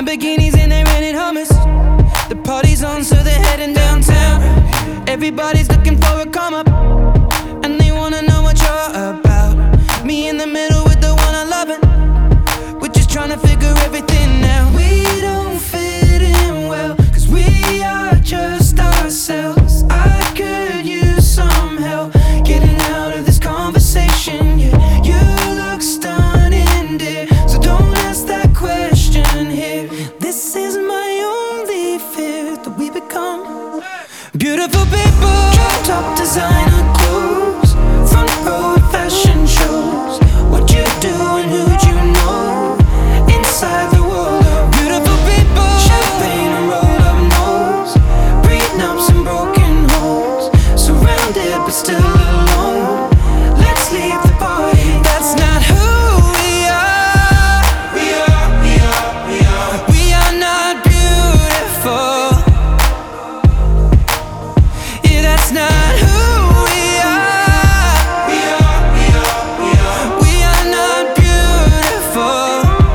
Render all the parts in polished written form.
Lamborghinis and they rented hummus. The party's on, so they're heading downtown. Everybody's looking for a come up, and they wanna know what you're about. Me in the middle with the one I love, and we're just trying to figure everything out. We don't fit in well, cause we are just ourselves. I could use some help getting out of this conversation. Yeah, you look stunning, dear, so don't ask that question here. This is my only fear, that we become beautiful people. Top designer clothes, front row fashion shows. What you do and who'd you know? Inside the world of beautiful people. Champagne and roll up nose, prenups and broken homes. Surrounded but still alone. Let's leave the party. That's not who we are. We are not beautiful. Yeah, that's not who we are. We are not beautiful.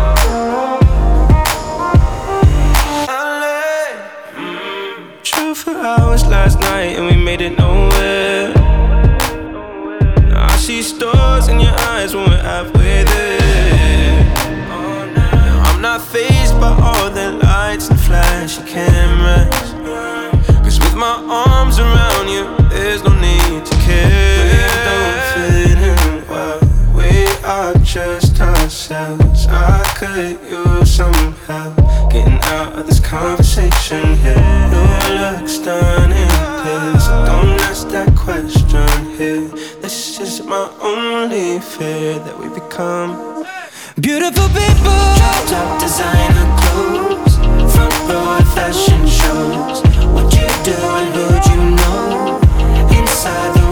Drove for hours last night and we made it nowhere. Now I see stars in your eyes when we're halfway there. Now I'm not fazed by all the lights and flashy cameras, cause with my arms around you, there's no need to care. We don't fit in well, we are just ourselves. I could use some help getting out of this conversation here. You look stunning, please, so don't ask that question here. This is my only fear, that we become beautiful people. Top designer clothes, front row fashion shows. What you do and who'd you know? Inside the